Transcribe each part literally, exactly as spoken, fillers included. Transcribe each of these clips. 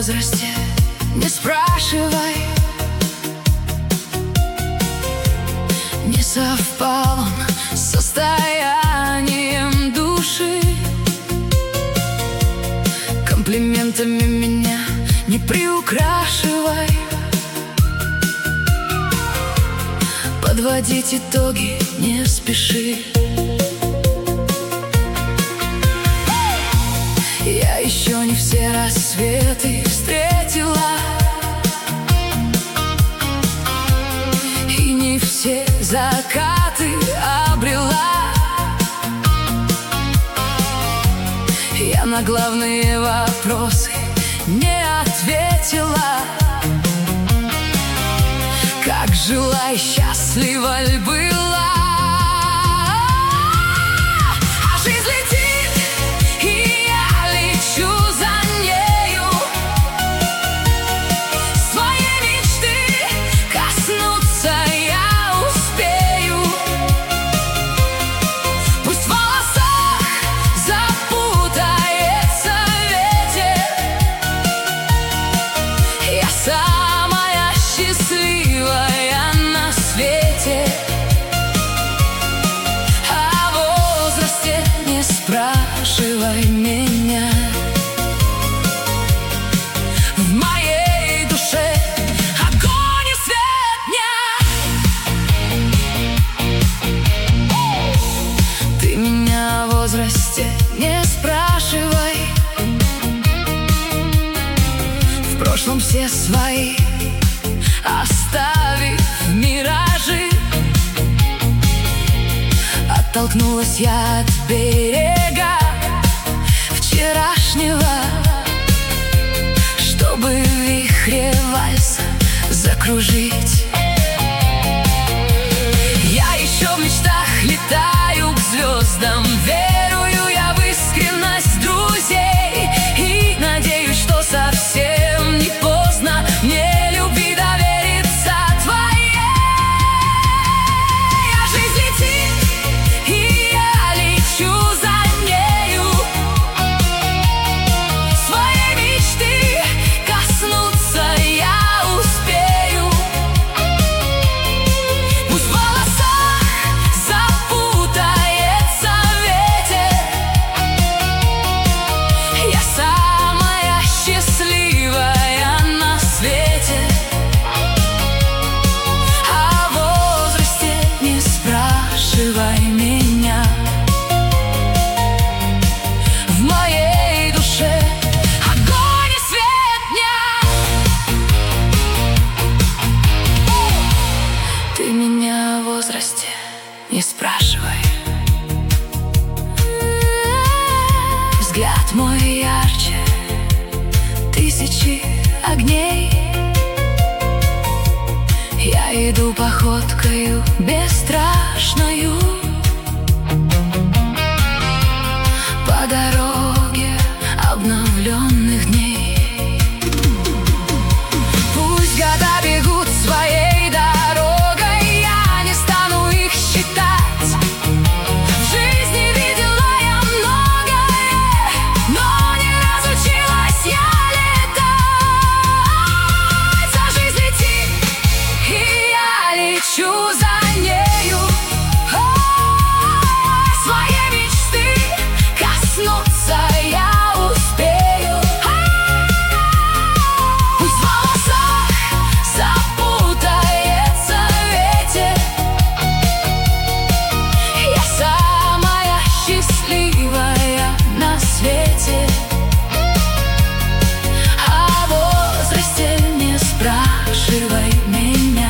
возрасте не спрашивай. Не совпал он с состоянием души. Комплиментами меня не приукрашивай. Подводить итоги не спеши. Я еще не все рассветы встретила, и не все закаты обрела. Я на главные вопросы не ответила. Как жила и счастлива ли была. А жизнь летит, и я лечу за нею. Своей мечты коснуться я успею. Пусть в волосах запутается ветер. Я самая счастливая на свете. О возрасте не спрашивай меня. В моей душе огонь и свет дня. Ты меня о возрасте не спрашивай. В прошлом все свои оставив миражи, оттолкнулась я от берега вчерашнего, чтобы в вихре вальса закружить. Я еще в мечтах летаю к звездам. Верую я в искренность друзей и надеюсь, что совсем не поздно мне любви довериться твоей. А жизнь летит, и я лечу за нею. Своей мечты коснуться я успею. Пусть в волосах запутается ветер. Я самая счастливая на свете. О возрасте не спрашивай меня. В моей душе огонь и свет дня. Ты меня о возрасте не спрашивай. Взгляд мой ярче тысячи огней. Я иду походкою бесстрашною по дороге обновленных дней. Пусть года бегут своей дорогой, я не стану их считать. В жизни видела я многое, но не разучилась я летать. А жизнь летит, и я лечу за нею. Своей мечты коснуться я успею. Пусть в волосах запутается ветер. Я самая счастливая на свете. О возрасте не спрашивай меня.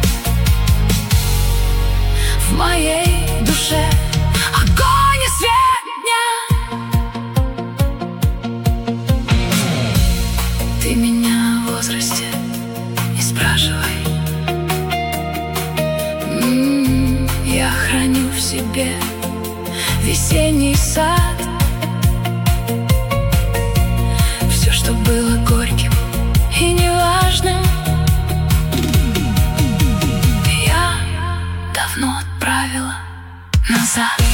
В моей душе огонь и свет дня. Ты меня о возрасте не спрашивай. М-м, Я храню в себе весенний сад. Все, что было горьким и неважным, я давно отправила назад.